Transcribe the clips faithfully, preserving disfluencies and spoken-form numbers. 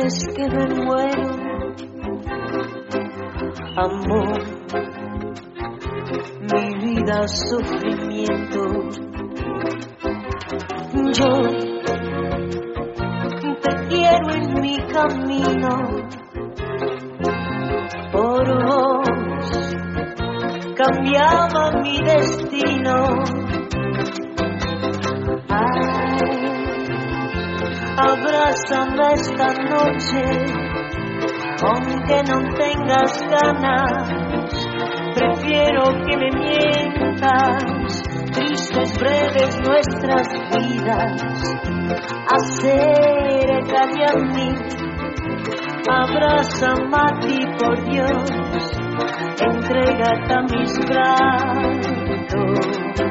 es que me muero, amor, mi vida sufrimiento. Yo te quiero en mi camino, por vos cambiaba mi destino. Ay, abrázame esta noche, aunque no tengas ganas, prefiero que me mientas. Tristes, breves nuestras vidas, acércate a mí, abrázame a ti por Dios, entrégate a mis brazos.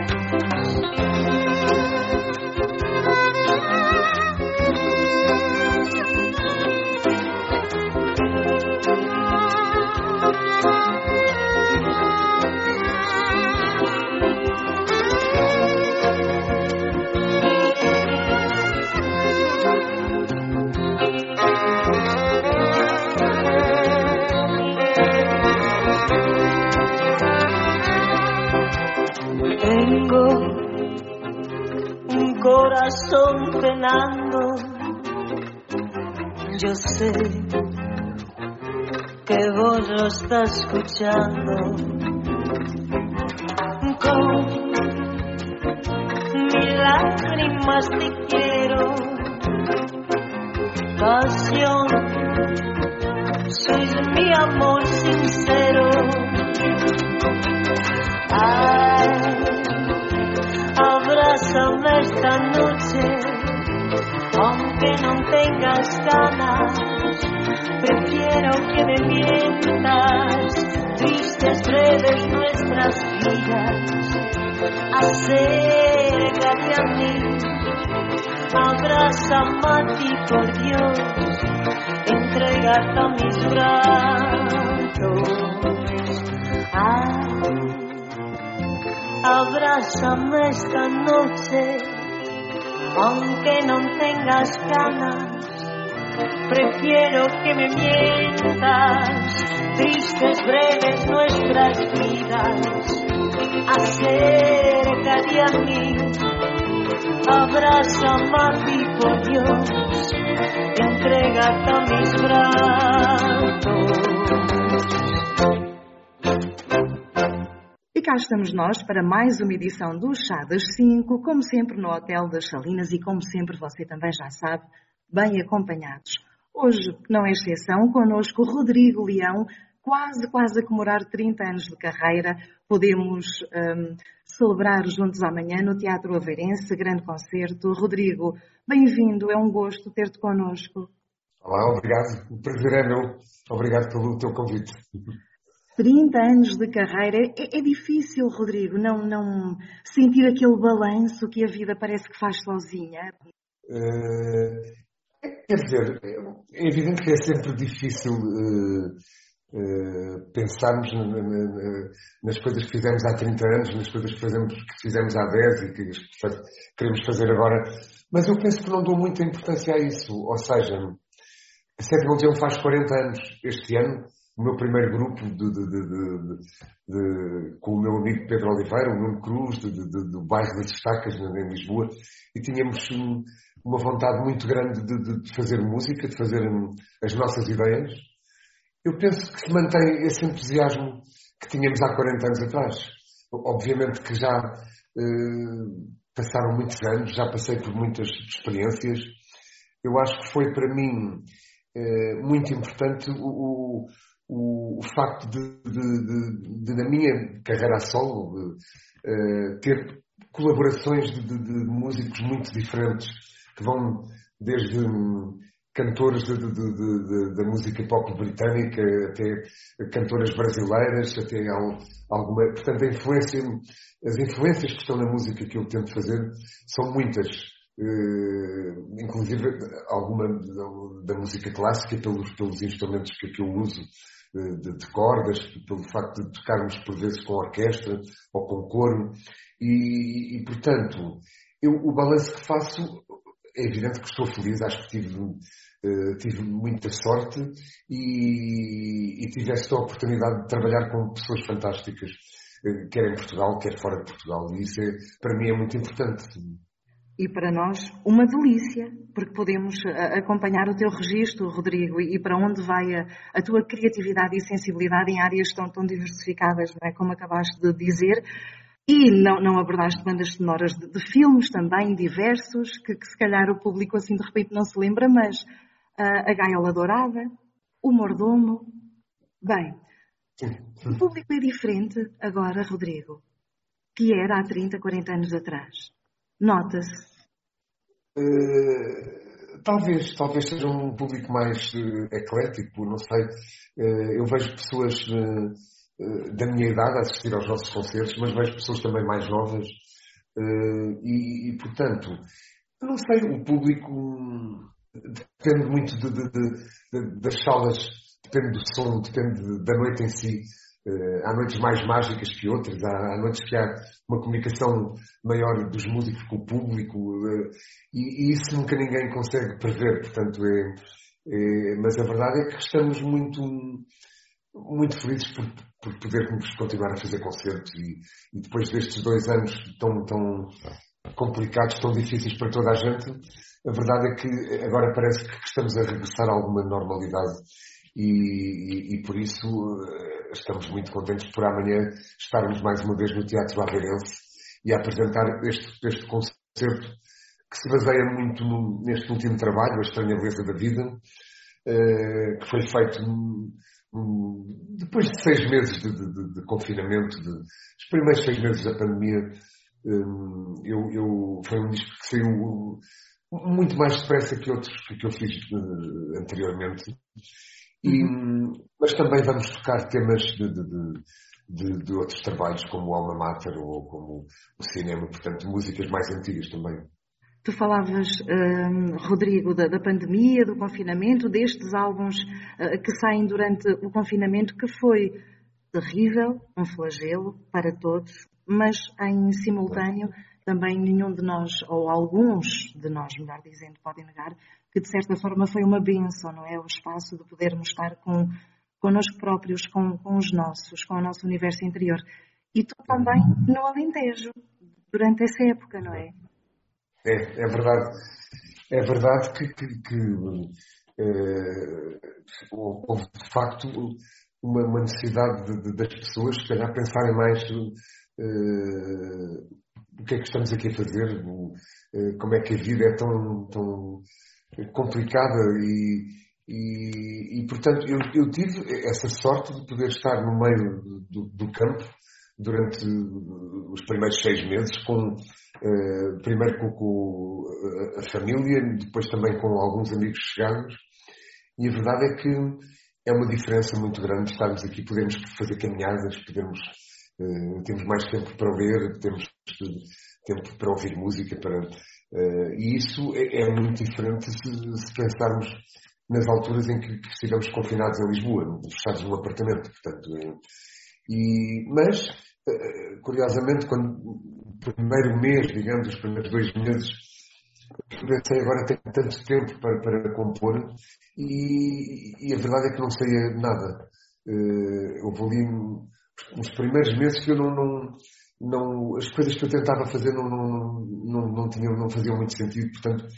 Corazón penando, yo sé que vos lo estás escuchando. Con mis lágrimas te quiero, pasión, sois mi amor sincero. Ay, abrázame esta noche, aunque no tengas ganas, prefiero que me mientas. Tristes, breves nuestras vidas, acércate a mí, abrázame a ti por Dios, entrégate a mis brazos. Ay, abrázame esta noche, aunque no tengas ganas, prefiero que me mientas. Tristes, breves nuestras vidas, acércate a mí, abrázame a ti por Dios, entrégate a mis brazos. E cá estamos nós para mais uma edição do Chá das cinco, como sempre no Hotel das Salinas e como sempre você também já sabe, bem acompanhados. Hoje, não é exceção, connosco Rodrigo Leão, quase, quase a comemorar trinta anos de carreira. Podemos um, celebrar juntos amanhã no Teatro Aveirense, grande concerto. Rodrigo, bem-vindo, é um gosto ter-te connosco. Olá, obrigado, o prazer é meu. Obrigado pelo teu convite. trinta anos de carreira, é, é difícil, Rodrigo, não, não sentir aquele balanço que a vida parece que faz sozinha? Uh, quer dizer, é evidente que é sempre difícil uh, uh, pensarmos na, na, na, nas coisas que fizemos há trinta anos, nas coisas que, fazemos, que fizemos há dez e que faz, queremos fazer agora, mas eu penso que não dou muita importância a isso, ou seja, a Sétima Legião faz quarenta anos este ano. O meu primeiro grupo de, de, de, de, de, com o meu amigo Pedro Oliveira, o Nuno Cruz, de, de, de, do bairro das Estacas, em Lisboa, e tínhamos um, uma vontade muito grande de, de fazer música, de fazer um, as nossas ideias. Eu penso que se mantém esse entusiasmo que tínhamos há quarenta anos atrás. Obviamente que já uh, passaram muitos anos, já passei por muitas experiências. Eu acho que foi para mim uh, muito importante o, o O, o facto de, de, de, de, na minha carreira a solo, de, uh, ter colaborações de, de, de músicos muito diferentes, que vão desde um, cantores de, de, de, de, da música pop britânica até cantoras brasileiras, até alguma... Portanto, a influência, as influências que estão na música que eu tento fazer são muitas. Uh, inclusive alguma da, da música clássica pelos, pelos instrumentos que, que eu uso, De, de cordas, pelo facto de tocarmos por vezes com orquestra ou com coro e, e portanto eu, o balanço que faço é evidente que estou feliz, acho que tive, tive muita sorte e, e tive esta oportunidade de trabalhar com pessoas fantásticas, quer em Portugal, quer fora de Portugal, e isso é, para mim é muito importante. E para nós, uma delícia, porque podemos acompanhar o teu registro, Rodrigo, e para onde vai a, a tua criatividade e sensibilidade em áreas tão, tão diversificadas, não é? Como acabaste de dizer. E não, não abordaste bandas sonoras de, de filmes também, diversos, que, que se calhar o público assim de repente não se lembra, mas uh, A Gaiola Dourada, O Mordomo. Bem, o público é diferente agora, Rodrigo, que era há trinta, quarenta anos atrás. Nota-se. Uh, talvez, talvez seja um público mais uh, eclético, não sei. Uh, eu vejo pessoas uh, uh, da minha idade a assistir aos nossos concertos, mas vejo pessoas também mais novas uh, e, e, portanto, eu não sei, o público depende muito de, de, de, de, das salas, depende do som, depende de, da noite em si. Uh, há noites mais mágicas que outras, há, há noites que há uma comunicação maior dos músicos com o público, uh, e, e isso nunca ninguém consegue prever, portanto é, é, mas a verdade é que estamos muito, muito felizes por, por podermos continuar a fazer concertos e, e depois destes dois anos tão, tão complicados, tão difíceis para toda a gente, a verdade é que agora parece que estamos a regressar a alguma normalidade. E, e, e por isso uh, estamos muito contentes por amanhã estarmos mais uma vez no Teatro Aveirense e a apresentar este, este concerto que se baseia muito no, neste último trabalho, A Estranha Beleza da Vida, uh, que foi feito um, um, depois de seis meses de, de, de confinamento, de, os primeiros seis meses da pandemia. um, eu, eu, foi um disco que saiu muito mais depressa que outros que eu fiz uh, anteriormente. E, mas também vamos tocar temas de, de, de, de outros trabalhos, como o Alma Mater ou como o cinema, portanto, músicas mais antigas também. Tu falavas, um, Rodrigo, da, da pandemia, do confinamento, destes álbuns uh, que saem durante o confinamento, que foi terrível, um flagelo para todos, mas em simultâneo também nenhum de nós, ou alguns de nós, melhor dizendo, podem negar que de certa forma foi uma bênção, não é? O espaço de podermos estar com, connosco próprios, com, com os nossos, com o nosso universo interior. E tu também no Alentejo, durante essa época, não é? É, é verdade. É verdade que, que, que uh, houve de facto uma, uma necessidade de, de, das pessoas, se calhar, pensarem mais uh, o que é que estamos aqui a fazer, uh, como é que a vida é tão, tão complicada e, e, e portanto, eu, eu tive essa sorte de poder estar no meio do, do campo durante os primeiros seis meses, com, uh, primeiro com, com a família, depois também com alguns amigos chegados, e a verdade é que é uma diferença muito grande estarmos aqui, podemos fazer caminhadas, podemos, uh, temos mais tempo para ler, temos tempo para ouvir música, para, uh, e isso é, é muito diferente se, se pensarmos nas alturas em que, que estivemos confinados em Lisboa, fechados num apartamento, portanto, uh, e, mas, uh, curiosamente, quando o primeiro mês, digamos, os primeiros dois meses, pensei, agora tenho tanto tempo para, para compor, e, e a verdade é que não saía nada. Uh, houve ali nos primeiros meses que eu não, não, não, as coisas que eu tentava fazer não, não, não, não, tinham, não faziam muito sentido, portanto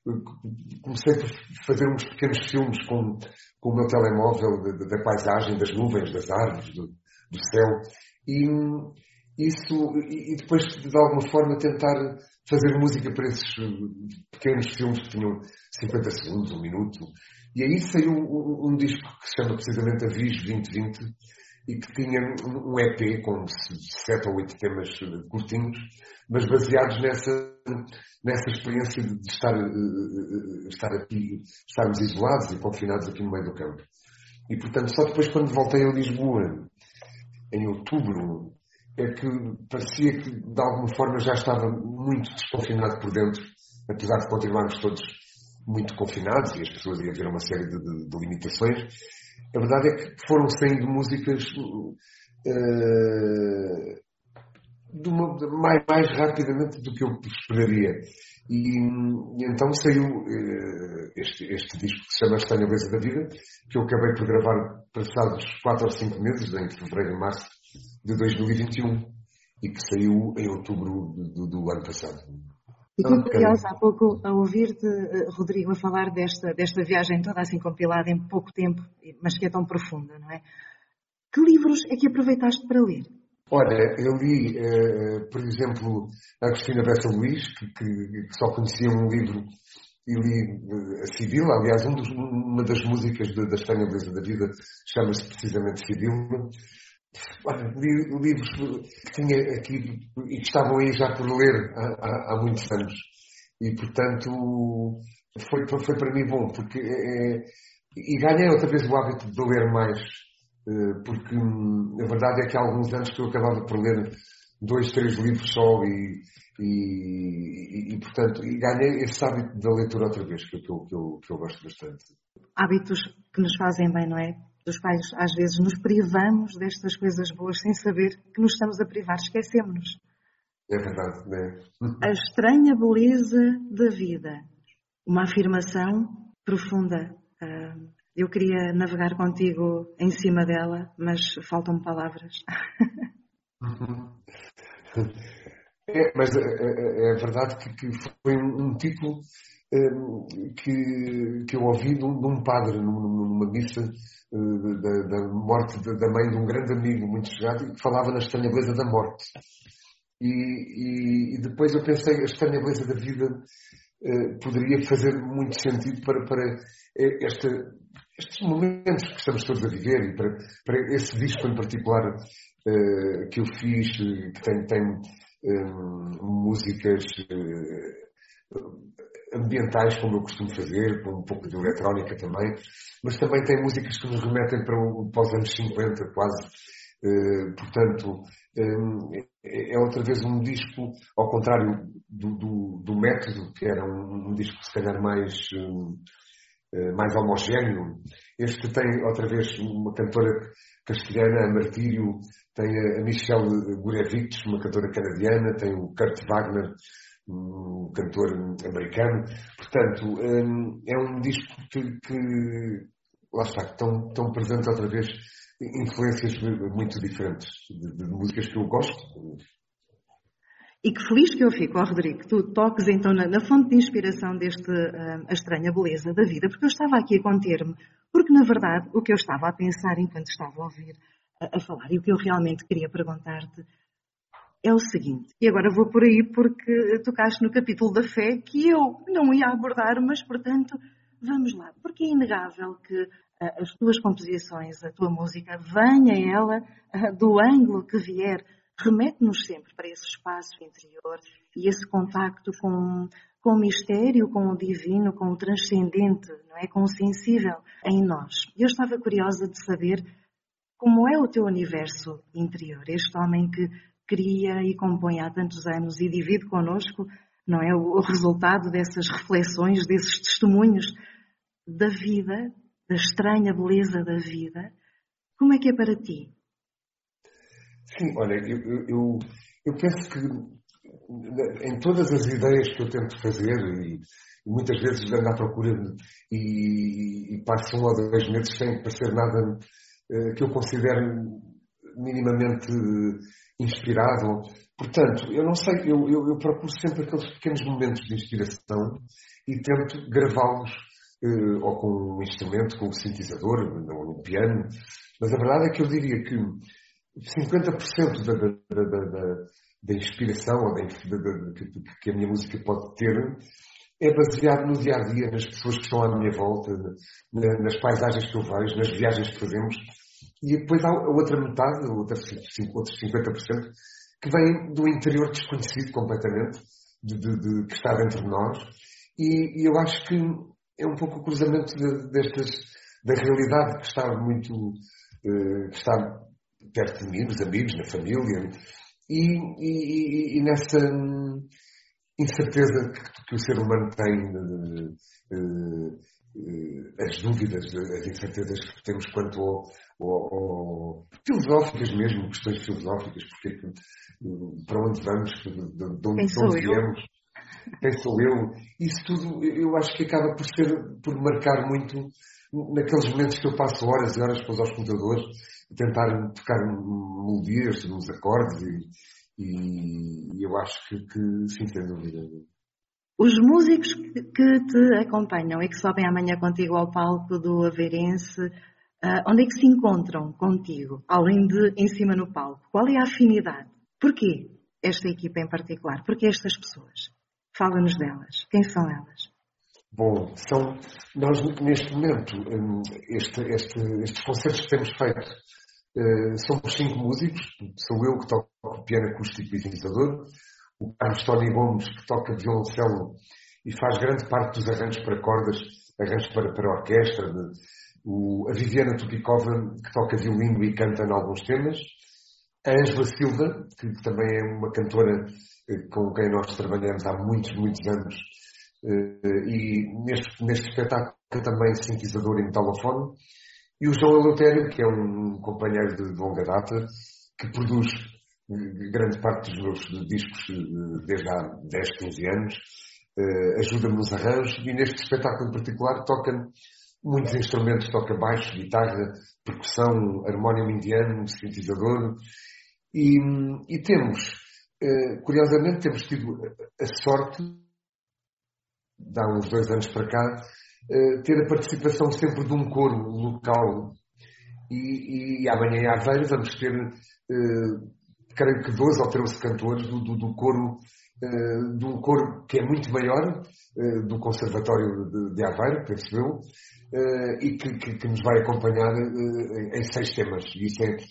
comecei por fazer uns pequenos filmes com, com o meu telemóvel da, da paisagem, das nuvens, das árvores, do, do céu, e isso, e depois de alguma forma tentar fazer música para esses pequenos filmes que tinham cinquenta segundos, um minuto, e aí saiu um, um disco que se chama precisamente Avis vinte vinte e que tinha um E P com sete ou oito temas curtinhos, mas baseados nessa, nessa experiência de estar, estar aqui, estarmos isolados e confinados aqui no meio do campo. E portanto só depois, quando voltei a Lisboa em outubro, é que parecia que de alguma forma já estava muito desconfinado por dentro, apesar de continuarmos todos muito confinados e as pessoas iam ver uma série de, de, de limitações. A verdade é que foram saindo músicas uh, de uma, de mais, mais rapidamente do que eu esperaria. E, e então saiu uh, este, este disco que se chama Estranha Beleza da Vida, que eu acabei por gravar passados quatro ou cinco meses, em fevereiro e março de dois mil e vinte e um, e que saiu em outubro do, do ano passado. Fiquei curiosa há pouco a ouvir-te, Rodrigo, a falar desta, desta viagem toda assim compilada em pouco tempo, mas que é tão profunda, não é? Que livros é que aproveitaste para ler? Olha, eu li, uh, por exemplo, a Agostina Bessa Luís, que, que, que só conhecia um livro, e li uh, a Civil. Aliás, um dos, uma das músicas de, da Estranha Beleza da Vida chama-se precisamente Civil. Olha, li livros que tinha aqui e que estavam aí já por ler há, há, há muitos anos. E, portanto, foi, foi para mim bom, porque é, e ganhei outra vez o hábito de ler mais. Porque a verdade é que há alguns anos que eu acabava por ler dois, três livros só e, e, e, e portanto, e ganhei esse hábito da leitura outra vez, que, que, eu, que, eu, que eu gosto bastante. Hábitos que nos fazem bem, não é? Dos quais às vezes nos privamos destas coisas boas sem saber que nos estamos a privar, esquecemos-nos. É verdade, não é? A estranha beleza da vida. Uma afirmação profunda. Eu queria navegar contigo em cima dela, mas faltam palavras. É, mas é, é, é verdade que, que foi um, um título um, que, que eu ouvi de um, de um padre numa missa uh, da, da morte da, da mãe de um grande amigo muito chegado, e que falava na estranha beleza da morte. E, e, e depois eu pensei, a estranha beleza da vida uh, poderia fazer muito sentido para, para esta, estes momentos que estamos todos a viver, e para, para esse disco em particular uh, que eu fiz, que tem, tem um, músicas uh, ambientais, como eu costumo fazer, com um pouco de eletrónica também, mas também tem músicas que nos remetem para, o, para os anos cinquenta quase. Uh, portanto, um, é outra vez um disco, ao contrário do, do, do Método, que era um, um disco se calhar mais, um, uh, mais homogéneo. Este tem outra vez uma cantora castelhana, a Martírio, tem a Michelle Gurevich, uma cantora canadiana, tem o Kurt Wagner, um cantor americano. Portanto, um, é um disco que, que lá está, que estão, estão presentes outra vez influências muito diferentes de, de músicas que eu gosto. E que feliz que eu fico, oh, Rodrigo, que tu toques então na, na fonte de inspiração deste uh, A Estranha Beleza da Vida, porque eu estava aqui a conter-me, porque na verdade o que eu estava a pensar enquanto estava a ouvir a, a falar, e o que eu realmente queria perguntar-te é o seguinte, e agora vou por aí porque tocaste no capítulo da fé que eu não ia abordar, mas portanto vamos lá, porque é inegável que uh, as tuas composições, a tua música, venha ela uh, do ângulo que vier, remete-nos sempre para esse espaço interior e esse contacto com, com o mistério, com o divino, com o transcendente, não é? Com o sensível em nós. Eu estava curiosa de saber como é o teu universo interior, este homem que cria e compõe há tantos anos e divide connosco, não é, o resultado dessas reflexões, desses testemunhos da vida, da estranha beleza da vida. Como é que é para ti? Sim, olha, eu, eu, eu penso que em todas as ideias que eu tento fazer, e muitas vezes ando à procura de, e, e passo um ou dois meses sem parecer nada uh, que eu considere minimamente inspirado. Portanto, eu não sei, eu, eu, eu procuro sempre aqueles pequenos momentos de inspiração e tento gravá-los uh, ou com um instrumento, com um sintetizador, ou um piano. Mas a verdade é que eu diria que cinquenta por cento da, da, da, da, da inspiração ou da, da, que, que a minha música pode ter é baseado no dia-a-dia, nas pessoas que estão à minha volta, na, nas paisagens que eu vejo, nas viagens que fazemos. E depois há a outra metade, outros cinquenta por cento, que vem do interior desconhecido completamente, de, de, de, que está dentro de nós. E, e eu acho que é um pouco o cruzamento de, destas, da realidade que está muito... Uh, que está perto de mim, nos amigos, na família, e, e, e nessa incerteza que, que o ser humano tem, uh, uh, uh, as dúvidas, as incertezas que temos quanto ao, ou, ou filosóficas mesmo, questões filosóficas, porque, para onde vamos, de, de, de onde, de onde viemos, quem sou eu, isso tudo eu acho que acaba por ser, por marcar muito naqueles momentos que eu passo horas e horas depois aos computadores, tentar tocar melodias, uns acordes, e, e eu acho que, que sim, sem dúvida. Os músicos que te acompanham e que sobem amanhã contigo ao palco do Aveirense, uh, onde é que se encontram contigo, além de em cima no palco? Qual é a afinidade? Porquê esta equipa em particular? Porquê estas pessoas? Fala-nos delas. Quem são elas? Bom, são, nós neste momento, este, este, estes concertos que temos feito, uh, somos cinco músicos. Sou eu que toco piano acústico e sintetizador, o Carlos Tony Gomes, que toca violoncelo e faz grande parte dos arranjos para cordas, arranjos para, para orquestra, de, o, a Viviana Tupikova, que toca violino e canta em alguns temas, a Ângela Silva, que também é uma cantora eh, com quem nós trabalhamos há muitos, muitos anos, eh, e neste, neste espetáculo também sintetizador e metalofone, e o João Eleutério, que é um companheiro de, de longa data, que produz grande parte dos meus discos desde há dez, quinze anos, ajuda-me nos arranjos, e neste espetáculo em particular toca muitos instrumentos, toca baixo, guitarra, percussão, harmónio indiano, sintetizador, e, e temos, curiosamente, temos tido a sorte, de há uns dois anos para cá, ter a participação sempre de um coro local, e, e amanhã em Aveiro vamos ter creio que doze ou treze cantores do, do, do coro, uh, de um coro que é muito maior, uh, do Conservatório de, de Aveiro, penso eu, uh, e que, que, que nos vai acompanhar uh, em seis temas. E isso é,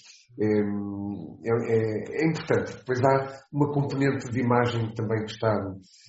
é, é, é importante. Depois há uma componente de imagem também que está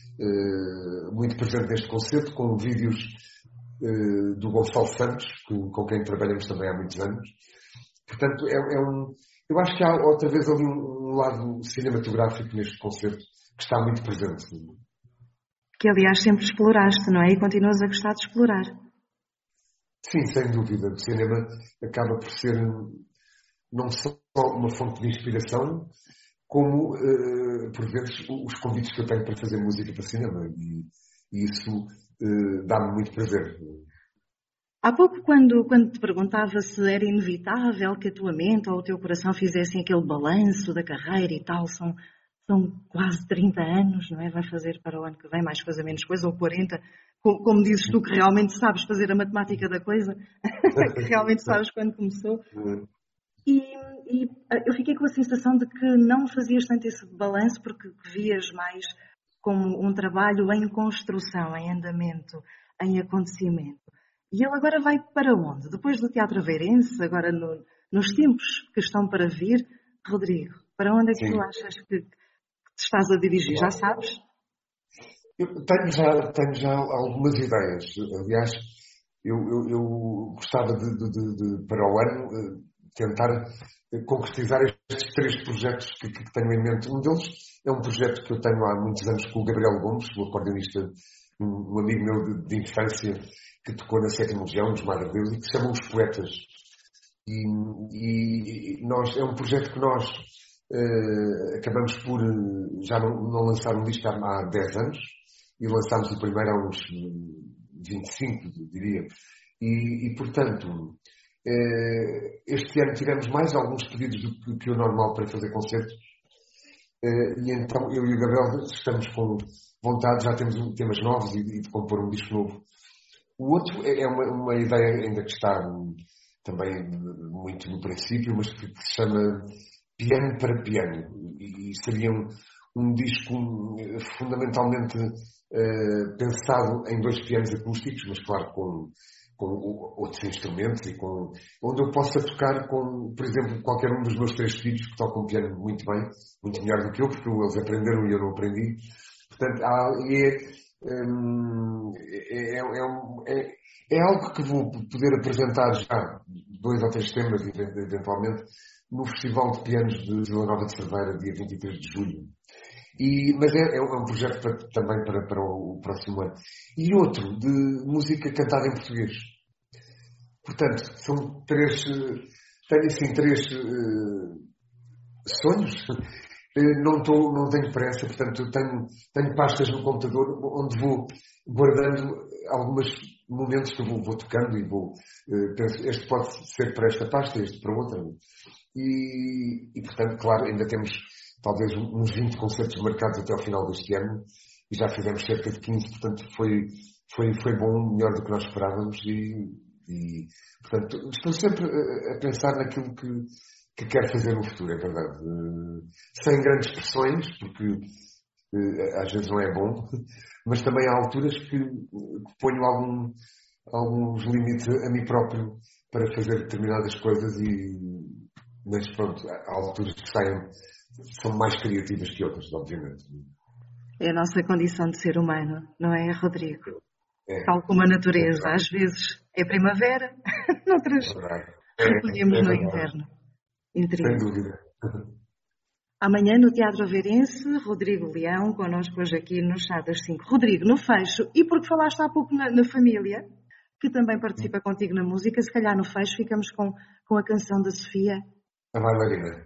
uh, muito presente neste concerto, com vídeos uh, do Gonçalo Santos, com, com quem trabalhamos também há muitos anos. Portanto, é, é um... Eu acho que há outra vez ali um, um lado cinematográfico neste concerto que está muito presente. Que, aliás, sempre exploraste, não é? E continuas a gostar de explorar. Sim, sem dúvida. O cinema acaba por ser não só uma fonte de inspiração, como, uh, por vezes, os convites que eu tenho para fazer música para cinema. E, e isso uh, dá-me muito prazer. Há pouco, quando, quando te perguntava se era inevitável que a tua mente ou o teu coração fizessem aquele balanço da carreira e tal, são, são quase trinta anos, não é? Vai fazer para o ano que vem mais coisa, menos coisa, ou quarenta, como, como dizes tu que realmente sabes fazer a matemática da coisa, que realmente sabes quando começou. E, e eu fiquei com a sensação de que não fazias tanto esse balanço porque vias mais como um trabalho em construção, em andamento, em acontecimento. E ele agora vai para onde? Depois do Teatro Aveirense, agora no, nos tempos que estão para vir, Rodrigo, para onde é que Sim. tu achas que, que te estás a dirigir? Já sabes? Eu tenho já, tenho já algumas ideias. Aliás, eu, eu, eu gostava de, de, de, de, para o ano, tentar concretizar estes três projetos que, que tenho em mente. Um deles é um projeto que eu tenho há muitos anos com o Gabriel Gomes, o acordeonista, um, um amigo meu de, de infância, que tocou na sétima Legião, dos Madre Deus, e que se chama Os Poetas. E, e nós, é um projeto que nós uh, acabamos por já não, não lançar um disco há, há dez anos, e lançámos o primeiro há uns vinte e cinco, diria. E, e portanto, uh, este ano tivemos mais alguns pedidos do que, que o normal para fazer concertos. Uh, e então eu e o Gabriel estamos com vontade, já temos temas novos e, e de compor um disco novo. O outro é uma, uma ideia ainda que está também muito no princípio, mas que se chama Piano para Piano. E seria um, um disco fundamentalmente uh, pensado em dois pianos acústicos, mas claro com, com outros instrumentos, e com, onde eu possa tocar com, por exemplo, qualquer um dos meus três filhos que tocam piano muito bem, muito melhor do que eu, porque eles aprenderam e eu não aprendi. Portanto, há, e é, Hum, é, é, é, é algo que vou poder apresentar já, dois ou três temas eventualmente, no Festival de Pianos de Vila Nova de Cerveira, dia vinte e três de julho. E, mas é, é um projeto para, também para, para o próximo ano. E outro, de música cantada em português. Portanto, são três, tenho assim três uh, sonhos. Não, tô, não tenho pressa, portanto tenho, tenho pastas no computador onde vou guardando alguns momentos que eu vou, vou tocando e vou, uh, penso, este pode ser para esta pasta, este para outra. E, e portanto, claro, ainda temos talvez uns vinte concertos marcados até ao final deste ano e já fizemos cerca de quinze, portanto foi, foi, foi bom, melhor do que nós esperávamos e, e portanto estou sempre a, a pensar naquilo que que quero fazer no futuro, é verdade. Uh, sem grandes pressões, porque uh, às vezes não é bom, mas também há alturas que, que ponho algum, alguns limites a mim próprio para fazer determinadas coisas e, mas pronto, há alturas que saem, são mais criativas que outras, obviamente. É a nossa condição de ser humano, não é, Rodrigo? É. Tal como a natureza, é às vezes é primavera, noutras é recolhemos é no inverno. Sem dúvida. Amanhã no Teatro Aveirense, Rodrigo Leão, connosco hoje aqui no Chá das cinco. Rodrigo, no fecho, e porque falaste há pouco na, na família, que também participa contigo na música, se calhar no fecho ficamos com, com a canção da Sofia. A bailarina.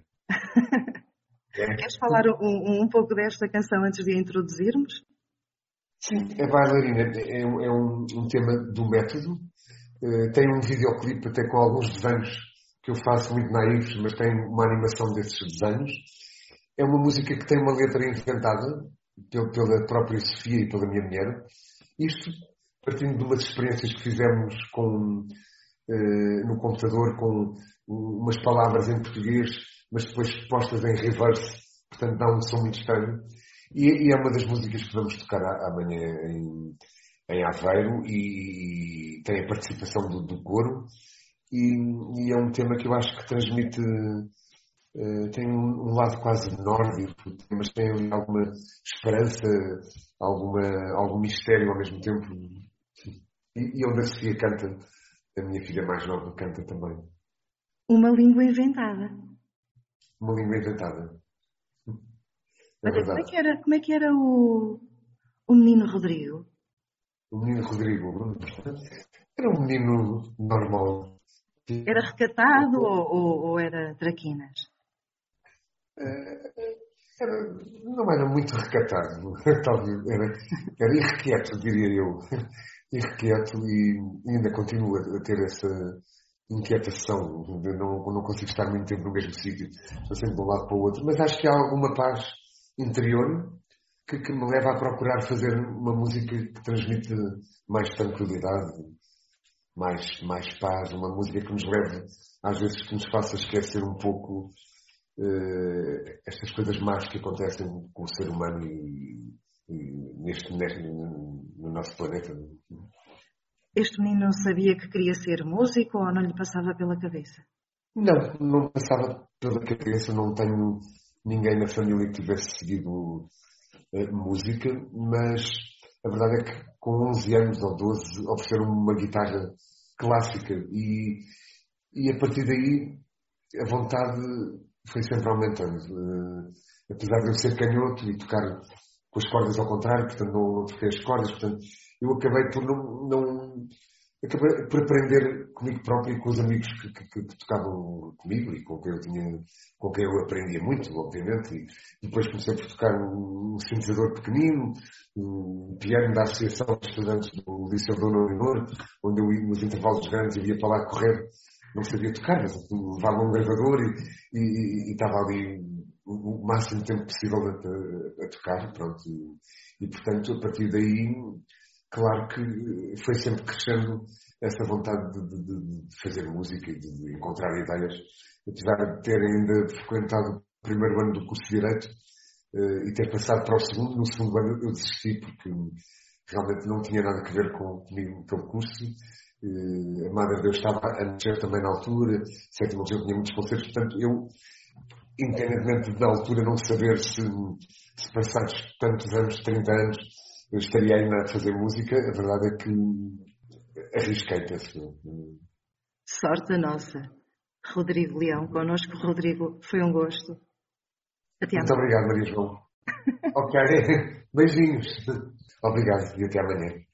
É. Queres falar um, um pouco desta canção antes de a introduzirmos? Sim, a bailarina é, é um, um tema do método. Uh, tem um videoclipe até com alguns desenhos que eu faço muito naivos, mas tem uma animação desses desenhos. É uma música que tem uma letra inventada pela própria Sofia e pela minha mulher. Isto partindo de umas experiências que fizemos com, uh, no computador com umas palavras em português, mas depois postas em reverse, portanto dá um som muito estranho. E, e é uma das músicas que vamos tocar amanhã em, em Aveiro e, e tem a participação do, do coro. E, e é um tema que eu acho que transmite, uh, tem um, um lado quase nórdico, mas tem ali alguma esperança, alguma, algum mistério ao mesmo tempo. E, e onde a Sofia canta, a minha filha mais nova canta também. Uma língua inventada. Uma língua inventada. É Olha, como é que era, como é que era o, o menino Rodrigo? O menino Rodrigo era um menino normal. Era recatado ou, ou, ou era traquinas? Era, não era muito recatado, talvez. Era, era irrequieto, diria eu. Irrequieto e ainda continua a ter essa inquietação. De não, não consigo estar muito tempo no mesmo sítio. Estou sempre de um lado para o outro. Mas acho que há alguma paz interior que, que me leva a procurar fazer uma música que transmite mais tranquilidade, mais, mais paz, uma música que nos leve, às vezes, que nos faça esquecer um pouco uh, estas coisas más que acontecem com o ser humano e, e neste, neste, no nosso planeta. Este menino sabia que queria ser músico ou não lhe passava pela cabeça? Não, não passava pela cabeça, não tenho ninguém na família que tivesse seguido uh, música, mas a verdade é que com onze anos ou doze ofereceram-me uma guitarra clássica e, e a partir daí a vontade foi sempre aumentando. Uh, apesar de eu ser canhoto e tocar com as cordas ao contrário, portanto não, não toquei as cordas, portanto eu acabei por não, não acabei por aprender comigo próprio e com os amigos que, que, que tocavam comigo e com quem eu tinha, com quem eu aprendia muito, obviamente, e depois comecei por tocar um, um sintetizador pequenino, um piano da Associação de Estudantes do Liceu Dona Leonor, onde eu ia nos intervalos grandes e ia para lá correr, não sabia tocar, mas levava um gravador e, e, e estava ali o máximo de tempo possível a, a, a tocar, pronto, e, e portanto a partir daí claro que foi sempre crescendo essa vontade de, de, de fazer música e de, de encontrar ideias, apesar de ter ainda frequentado o primeiro ano do curso de Direito uh, e ter passado para o segundo. No segundo ano eu desisti porque realmente não tinha nada a ver com comigo aquele curso. Uh, a Madre Deus estava a nascer também na altura, sétimo eu tinha muitos concertos, portanto eu, independentemente da altura não saber se, se passados tantos anos, trinta anos, eu estaria ainda a fazer música, a verdade é que arrisquei, penso. Sorte a nossa. Rodrigo Leão, connosco. Rodrigo, foi um gosto. Até Muito amanhã. obrigado, Maria João. Ok, beijinhos. Obrigado e até amanhã.